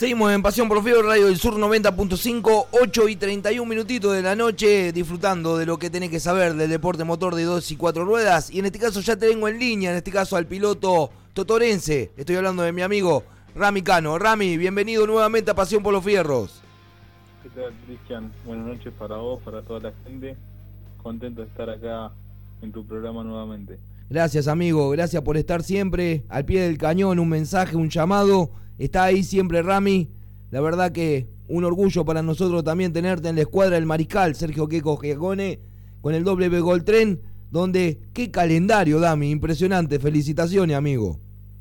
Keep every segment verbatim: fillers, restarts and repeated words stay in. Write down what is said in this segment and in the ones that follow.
Seguimos en Pasión por los Fierros, Radio del Sur noventa punto cinco, ocho y treinta y un minutitos de la noche, disfrutando de lo que tenés que saber del deporte motor de dos y cuatro ruedas. Y en este caso ya te tengo en línea, en este caso al piloto totorense. Estoy hablando de mi amigo Rami Cano. Rami, bienvenido nuevamente a Pasión por los Fierros. ¿Qué tal, Cristian? Buenas noches para vos, para toda la gente. Contento de estar acá en tu programa nuevamente. Gracias, amigo, gracias por estar siempre al pie del cañón, un mensaje, un llamado. Está ahí siempre Rami, la verdad que un orgullo para nosotros también tenerte en la escuadra del Mariscal, Sergio Queco Giacone, con el W Gol Tren, donde, qué calendario, Dami, impresionante, felicitaciones, amigo.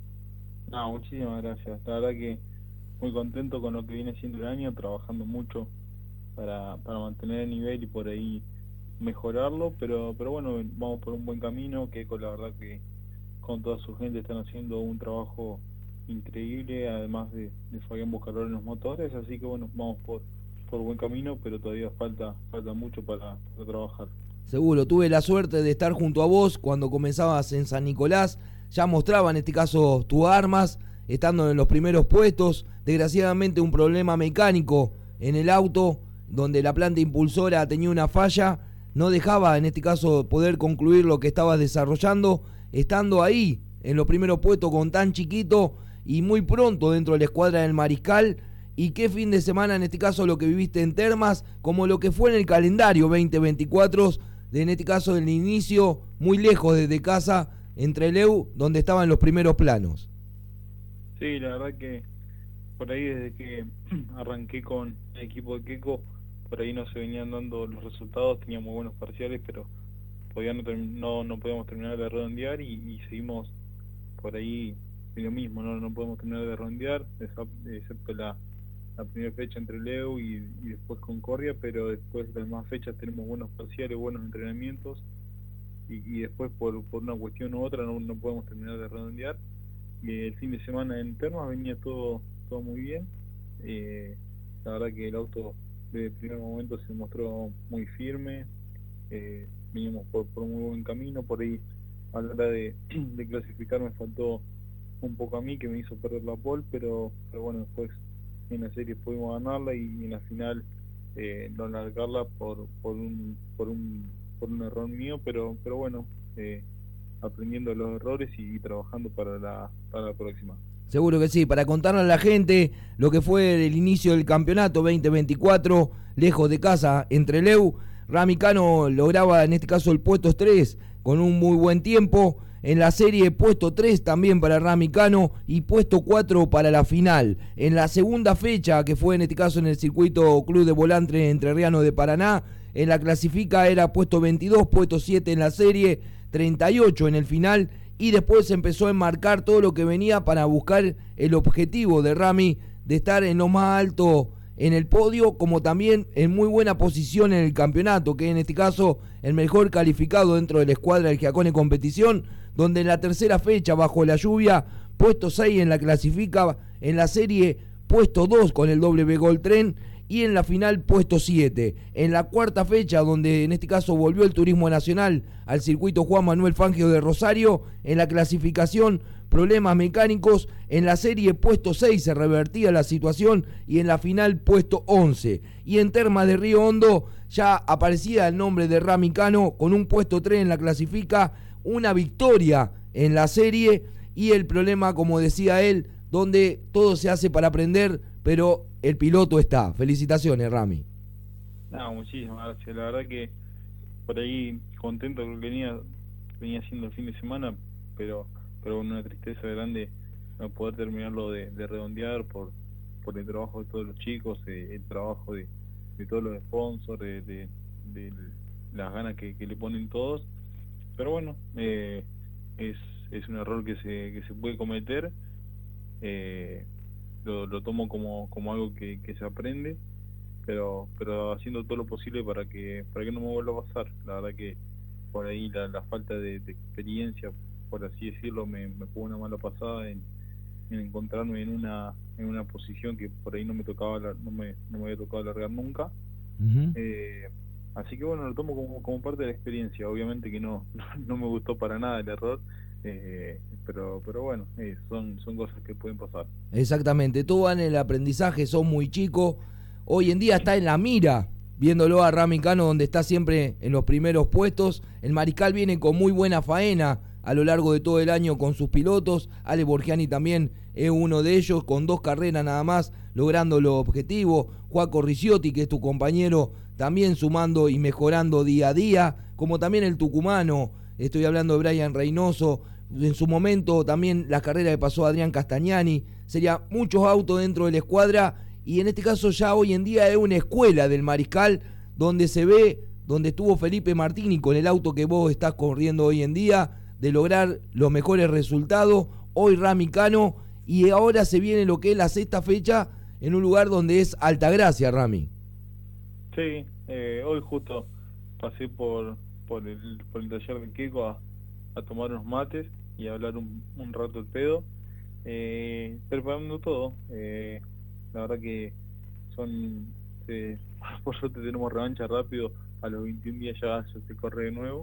No, muchísimas gracias, la verdad que muy contento con lo que viene siendo el año, trabajando mucho para, para mantener el nivel y por ahí mejorarlo, pero pero bueno, vamos por un buen camino. Queco, la verdad que con toda su gente están haciendo un trabajo increíble, además de, de Fabián Buscalor en los motores, así que bueno, vamos por, por buen camino, pero todavía falta falta mucho para, para trabajar. Seguro, tuve la suerte de estar junto a vos cuando comenzabas en San Nicolás, ya mostraba en este caso tus armas, estando en los primeros puestos, desgraciadamente un problema mecánico en el auto, donde la planta impulsora tenía una falla, no dejaba en este caso poder concluir lo que estabas desarrollando, estando ahí en los primeros puestos con tan chiquito y muy pronto dentro de la escuadra del Mariscal. Y qué fin de semana en este caso lo que viviste en Termas, como lo que fue en el calendario veinte veinticuatro, de, en este caso el inicio muy lejos desde casa en Trelew, donde estaban los primeros planos. Sí, la verdad que por ahí desde que arranqué con el equipo de Queco, por ahí no se venían dando los resultados, teníamos buenos parciales, pero todavía no, no, no podíamos terminar de redondear y, y seguimos por ahí de lo mismo, no, no podemos terminar de redondear, excepto la, la primera fecha entre Leu y, y después Concordia, pero después de las demás fechas tenemos buenos parciales, buenos entrenamientos y, y después por, por una cuestión u otra no, no podemos terminar de redondear. Y el fin de semana en Termas venía todo todo muy bien, eh, la verdad que el auto desde el primer momento se mostró muy firme, eh, vinimos por, por un muy buen camino, por ahí a la hora de, de clasificar me faltó un poco a mí que me hizo perder la pole, pero, pero bueno, después en la serie pudimos ganarla y, y en la final eh, no largarla por, por, un, por, un, por un error mío, pero, pero bueno, eh, aprendiendo los errores y, y trabajando para la, para la próxima. Seguro que sí, para contarle a la gente lo que fue el inicio del campeonato veinte veinticuatro, lejos de casa, en Trelew, Rami Cano lograba en este caso el puesto tres con un muy buen tiempo, en la serie puesto tres también para Rami Cano y puesto cuatro para la final. En la segunda fecha, que fue en este caso en el circuito Club de Volantre Entrerriano de Paraná, en la clasifica era puesto veintidós, puesto siete en la serie, treinta y ocho en el final, y después se empezó a enmarcar todo lo que venía para buscar el objetivo de Rami de estar en lo más alto en el podio, como también en muy buena posición en el campeonato, que en este caso el mejor calificado dentro de la escuadra del Giacone Competición, donde en la tercera fecha bajo la lluvia, puesto seis en la clasifica, en la serie puesto dos con el W Gol Tren y en la final puesto siete. En la cuarta fecha, donde en este caso volvió el turismo nacional al circuito Juan Manuel Fangio de Rosario, en la clasificación problemas mecánicos, en la serie puesto seis se revertía la situación y en la final puesto once. Y en Termas de Río Hondo ya aparecía el nombre de Rami Cano con un puesto tres en la clasifica, una victoria en la serie y el problema, como decía él, donde todo se hace para aprender, pero el piloto está. Felicitaciones, Rami. No, muchísimas gracias. La verdad que por ahí contento con lo que venía, venía haciendo el fin de semana, pero pero con una tristeza grande no poder terminarlo de, de redondear por por el trabajo de todos los chicos, eh, el trabajo de, de todos los sponsors, de, de, de las ganas que, que le ponen todos. Pero bueno, eh, es, es un error que se, que se puede cometer. Eh, Lo, lo tomo como, como algo que, que se aprende, pero pero haciendo todo lo posible para que para que no me vuelva a pasar. La verdad que por ahí la, la falta de, de experiencia, por así decirlo, me, me jugó una mala pasada en, en encontrarme en una en una posición que por ahí no me tocaba no me, no me había tocado largar nunca. Uh-huh. eh, así que bueno, lo tomo como, como parte de la experiencia. Obviamente que no, no, no me gustó para nada el error, eh, pero pero bueno, eh, son, son cosas que pueden pasar. Exactamente, todo va en el aprendizaje, son muy chicos. Hoy en día está en la mira, viéndolo a Rami Cano, donde está siempre en los primeros puestos. El Mariscal viene con muy buena faena a lo largo de todo el año con sus pilotos. Ale Borgiani también es uno de ellos, con dos carreras nada más, logrando los objetivos. Juaco Ricciotti, que es tu compañero, también sumando y mejorando día a día, como también el tucumano, estoy hablando de Brian Reynoso, en su momento también las carreras que pasó Adrián Castagnani. Sería muchos autos dentro de la escuadra, y en este caso ya hoy en día es una escuela del Mariscal, donde se ve, donde estuvo Felipe Martini con el auto que vos estás corriendo hoy en día, de lograr los mejores resultados. Hoy Rami Cano, y ahora se viene lo que es la sexta fecha en un lugar donde es Altagracia, Rami. Sí, eh, hoy justo pasé por por el, por el taller de Keiko a, a tomar unos mates y a hablar un, un rato el pedo, eh, preparando todo. Eh, la verdad que son, eh, por suerte tenemos revancha rápido, a los veintiún días ya, ya se corre de nuevo,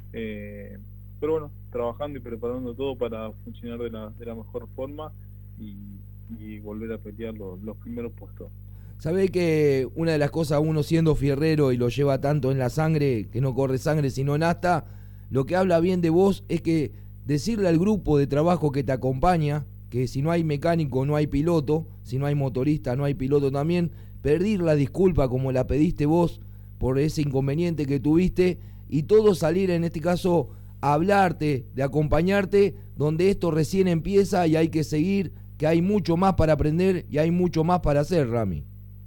eh, pero bueno, trabajando y preparando todo para funcionar de la, de la mejor forma y, y volver a pelear los, los primeros puestos. Sabés que una de las cosas, uno siendo fierrero y lo lleva tanto en la sangre, que no corre sangre sino nasta, lo que habla bien de vos es que decirle al grupo de trabajo que te acompaña, que si no hay mecánico no hay piloto, si no hay motorista no hay piloto también, pedir la disculpa como la pediste vos por ese inconveniente que tuviste, y todo salir en este caso a hablarte, de acompañarte, donde esto recién empieza y hay que seguir, que hay mucho más para aprender y hay mucho más para hacer, Rami.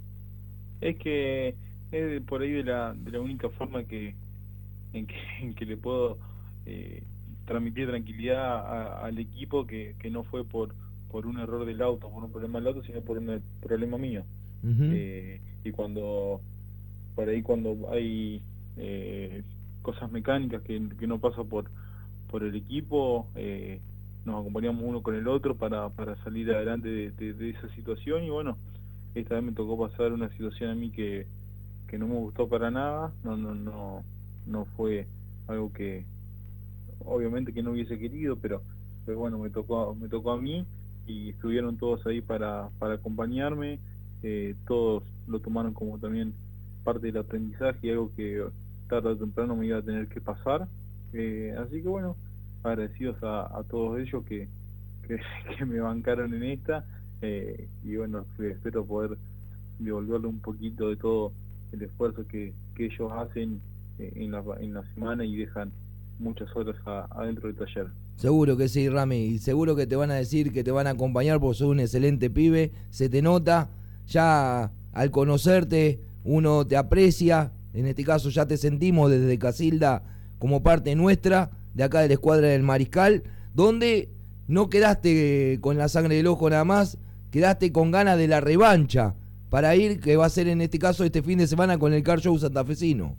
Es que es por ahí de la, de la única forma que en que, en que le puedo eh, transmitir tranquilidad a, al equipo, que, que no fue por por un error del auto, por un problema del auto, sino por un problema mío. Uh-huh. eh, y cuando por ahí cuando hay eh, cosas mecánicas que, que no pasan por por el equipo, eh, nos acompañamos uno con el otro para, para salir adelante de, de, de esa situación. Y bueno, esta vez me tocó pasar una situación a mí que, que no me gustó para nada, no no no no fue algo que obviamente que no hubiese querido, pero pero bueno, me tocó me tocó a mí, y estuvieron todos ahí para para acompañarme, eh, todos lo tomaron como también parte del aprendizaje y algo que tarde o temprano me iba a tener que pasar, eh, así que bueno, agradecidos a, a todos ellos que, que, que me bancaron en esta. Eh, y bueno, espero poder devolverle un poquito de todo el esfuerzo que, que ellos hacen eh, en, la, en la semana, y dejan muchas horas a, adentro del taller. Seguro que sí, Rami, y seguro que te van a decir que te van a acompañar porque sos un excelente pibe, se te nota, ya al conocerte uno te aprecia, en este caso ya te sentimos desde Casilda como parte nuestra, de acá de la escuadra del Mariscal, donde no quedaste con la sangre del ojo nada más, quedaste con ganas de la revancha para ir, que va a ser en este caso este fin de semana con el Car Show santafesino.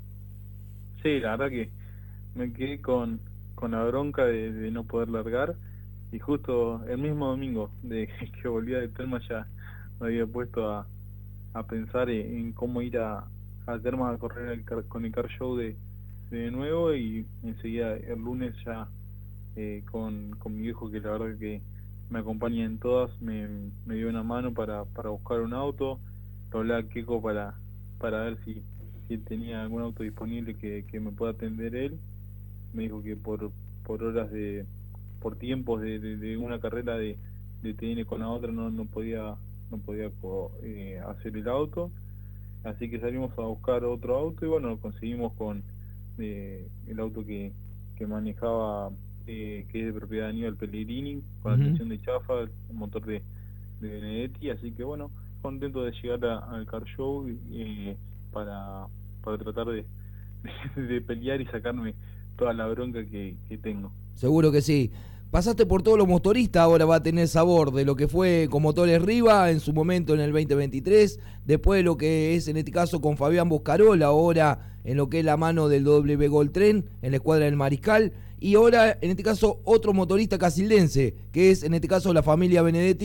Sí, la verdad que me quedé con, con la bronca de, de no poder largar, y justo el mismo domingo de que volvía de Termas ya me había puesto a, a pensar en, en cómo ir a, a Termas a correr el car, con el Car Show de, de nuevo, y enseguida el lunes ya eh, con, con mi viejo, que la verdad que me acompaña en todas, me, me dio una mano para, para buscar un auto. Lo hablé a Keiko para, para ver si, si tenía algún auto disponible que, que me pueda atender él. Me dijo que por, por horas de, por tiempos de, de, de una carrera de, de T N con la otra no, no podía, no podía eh, hacer el auto. Así que salimos a buscar otro auto, y bueno, lo conseguimos con eh, el auto que, que manejaba, Eh, que es de propiedad de Aníbal Pellegrini, con uh-huh. la tracción de chafa, el motor de, de Benedetti, así que bueno, contento de llegar al Car Show eh, para, para tratar de, de, de pelear y sacarme toda la bronca que, que tengo. Seguro que sí. Pasaste por todos los motoristas, ahora va a tener sabor de lo que fue con Motores Riva en su momento en el veinte veintitrés, después de lo que es en este caso con Fabián Boscarola, ahora en lo que es la mano del W Gold Tren en la escuadra del Mariscal, y ahora en este caso otro motorista casildense, que es en este caso la familia Benedetti,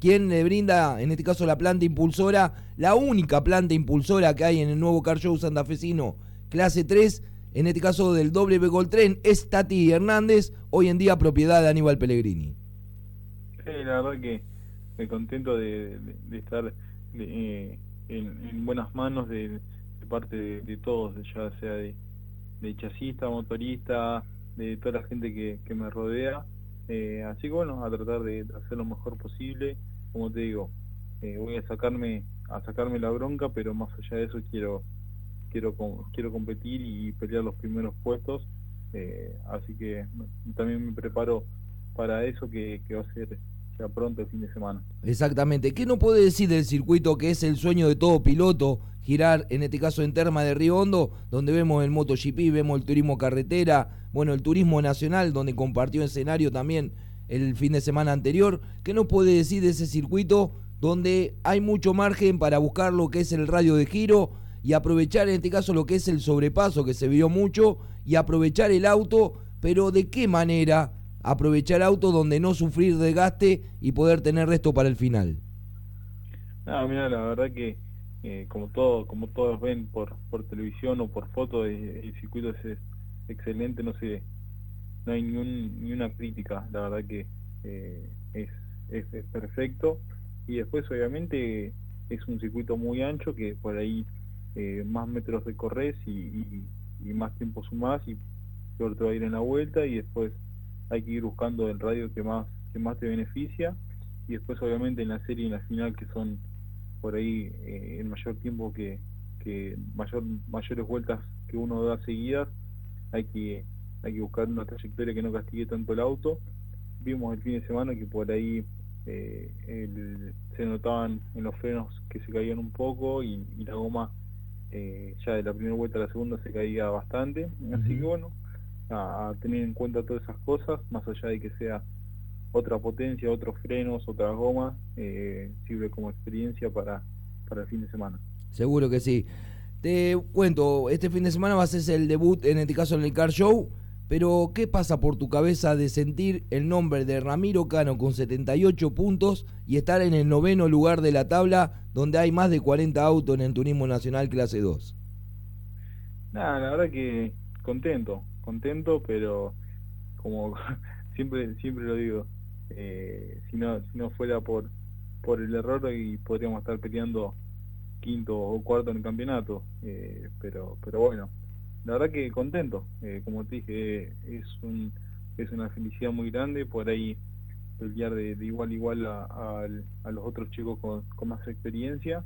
quien le brinda, en este caso la planta impulsora, la única planta impulsora que hay en el nuevo Car Show santafesino, clase tres, en este caso del W Gold Tren, es Tati Hernández, hoy en día propiedad de Aníbal Pellegrini. Sí, la verdad que me contento de, de, de estar de, eh, en, en buenas manos de, de parte de, de todos, ya sea de, de chasista, motorista, de toda la gente que, que me rodea. Eh, así que bueno, a tratar de hacer lo mejor posible. Como te digo, eh, voy a sacarme a sacarme la bronca, pero más allá de eso quiero quiero quiero competir y pelear los primeros puestos. Eh, así que también me preparo para eso que, que va a ser ya pronto el fin de semana. Exactamente. ¿Qué no puede decir del circuito que es el sueño de todo piloto? Girar, en este caso en Terma de Río Hondo, donde vemos el MotoGP, vemos el turismo carretera, bueno, el turismo nacional, donde compartió escenario también el fin de semana anterior. ¿Qué no puede decir de ese circuito donde hay mucho margen para buscar lo que es el radio de giro y aprovechar en este caso lo que es el sobrepaso, que se vio mucho, y aprovechar el auto, pero de qué manera aprovechar auto donde no sufrir desgaste y poder tener resto para el final? Ah, mira, la verdad que eh, como todo, como todos ven por por televisión o por foto, el, el circuito es, es excelente, no sé, no hay ni, un, ni una crítica, la verdad que eh, es, es, es perfecto. Y después obviamente es un circuito muy ancho que por ahí eh, más metros recorres y, y, y más tiempo sumás y peor te va a ir en la vuelta, y después hay que ir buscando el radio que más que más te beneficia, y después obviamente en la serie y en la final, que son por ahí eh, el mayor tiempo que, que mayor mayores vueltas que uno da seguidas, hay que hay que buscar una trayectoria que no castigue tanto el auto. Vimos el fin de semana que por ahí eh, el, se notaban en los frenos que se caían un poco, y, y la goma eh, ya de la primera vuelta a la segunda se caía bastante. Uh-huh. Así que bueno, a, a tener en cuenta todas esas cosas, más allá de que sea otra potencia, otros frenos, otras gomas, eh, sirve como experiencia para, para el fin de semana. Seguro que sí. Te cuento, este fin de semana va a ser el debut, en este caso en el Car Show, pero ¿qué pasa por tu cabeza de sentir el nombre de Ramiro Cano con setenta y ocho puntos y estar en el noveno lugar de la tabla, donde hay más de cuarenta autos en el turismo nacional clase dos? Nada, la verdad que contento, contento, pero como siempre siempre lo digo, eh, si no si no fuera por por el error, y podríamos estar peleando quinto o cuarto en el campeonato, eh, pero pero bueno, la verdad que contento, eh, como te dije, es un es una felicidad muy grande por ahí pelear de, de igual a igual a, a, a los otros chicos con, con más experiencia,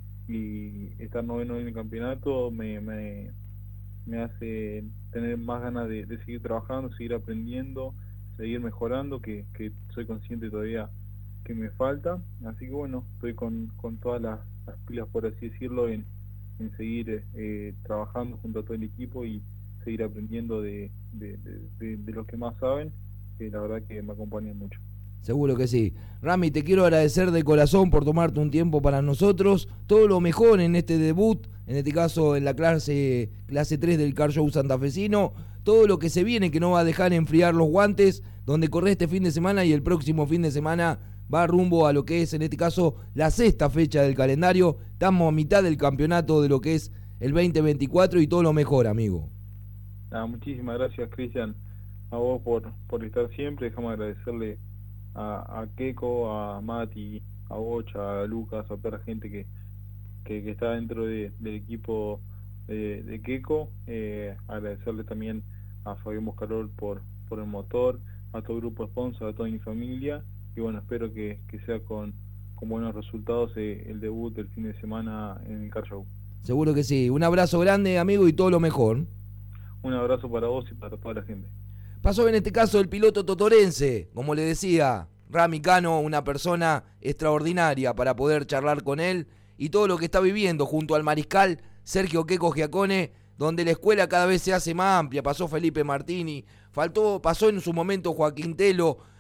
y estar noveno en el campeonato me, me, me hace tener más ganas de, de seguir trabajando, seguir aprendiendo, seguir mejorando, que, que soy consciente todavía que me falta. Así que bueno, estoy con, con todas las, las pilas, por así decirlo, en, en seguir eh, trabajando junto a todo el equipo y seguir aprendiendo de, de, de, de, de los que más saben, que la verdad que me acompañan mucho. Seguro que sí. Rami, te quiero agradecer de corazón por tomarte un tiempo para nosotros. Todo lo mejor en este debut, en este caso en la clase clase tres del Car Show santafesino. Todo lo que se viene, que no va a dejar enfriar los guantes, donde corre este fin de semana, y el próximo fin de semana va rumbo a lo que es, en este caso, la sexta fecha del calendario. Estamos a mitad del campeonato de lo que es el veinte veinticuatro, y todo lo mejor, amigo. Ah, muchísimas gracias, Cristian, a vos por, por estar siempre. Déjame agradecerle a, a Keiko, a Mati, a Bocha, a Lucas, a toda la gente que, que, que está dentro de, del equipo de, de Keiko. Eh, agradecerle también a Fabián Boscarol por, por el motor, a todo el grupo sponsor, a toda mi familia, y bueno, espero que, que sea con, con buenos resultados eh, el debut del fin de semana en el Car Show. Seguro que sí. Un abrazo grande, amigo, y todo lo mejor. Un abrazo para vos y para toda la gente. Pasó en este caso el piloto totorense, como le decía, Rami Cano, una persona extraordinaria para poder charlar con él, y todo lo que está viviendo junto al mariscal Sergio Queco Giacone, donde la escuela cada vez se hace más amplia. Pasó Felipe Martini, faltó, pasó en su momento Joaquín Telo,